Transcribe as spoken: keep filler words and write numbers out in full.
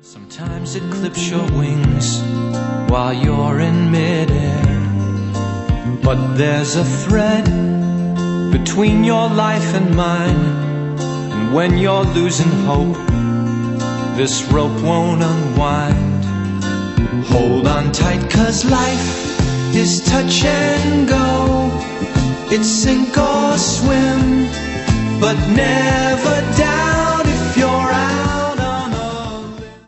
Sometimes it clips your wings while you're in midair, but there's a thread between your life and mine, and when you're losing hope, this rope won't unwind. Hold on tight, 'cause life is touch and go. It's sink or swim, but never down.